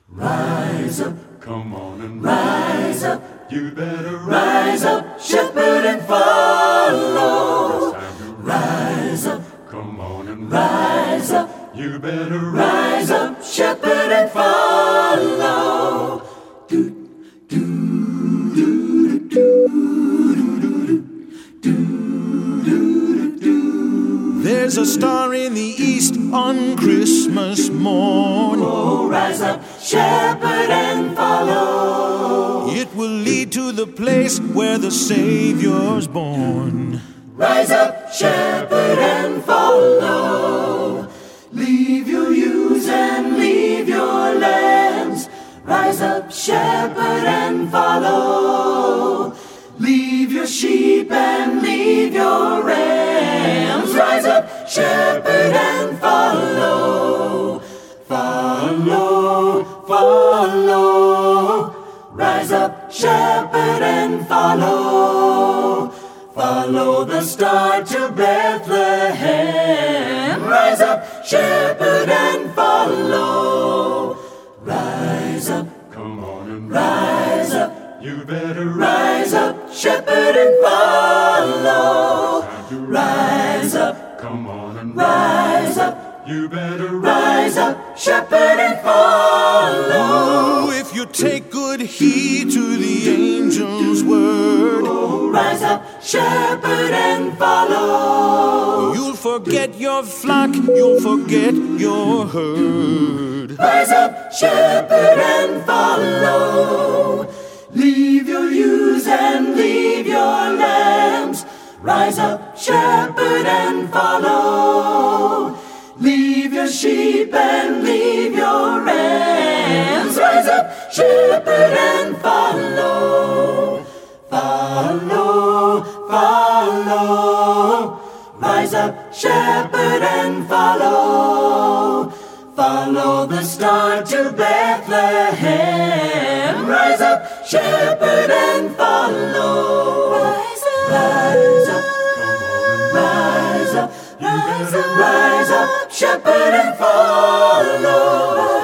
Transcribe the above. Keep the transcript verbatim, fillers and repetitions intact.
Rise up, Come on and rise up, You better rise up, shepherd and follow. It's time to Rise up, Come on and rise up, You better rise up, shepherd and follow. Do, do, do, do, do, do, do. There's a star in the east on Christmas morn. Oh, rise up, shepherd and follow. It will lead to the place where the Savior's born. Rise up, shepherd and follow. Leave your ewes and leave your lambs. Rise up, shepherd and follow. Leave your sheep and leave your rams. Rise up, shepherd and follow. Follow, follow. Rise up, shepherd and follow. Follow the star to Bethlehem. Rise up, shepherd and follow. Rise up, Come on and rise up, You better rise up, shepherd and follow. Time to Rise up, Come on and rise up, You better rise up, shepherd and follow. Oh, if you take good heed to the angel's word, Rise up, shepherd and follow. you'll forget your flock, you'll forget your herd. Rise up, shepherd and follow. Leave your ewes and leave your lambs. Rise up, shepherd and follow. Leave your sheep and leave your rams. Rise up, shepherd and follow. Follow, follow. Rise up, shepherd and follow. Follow the star to Bethlehem. Rise up, shepherd and follow. Rise up, rise up, rise up, rise up, rise up, shepherd and follow.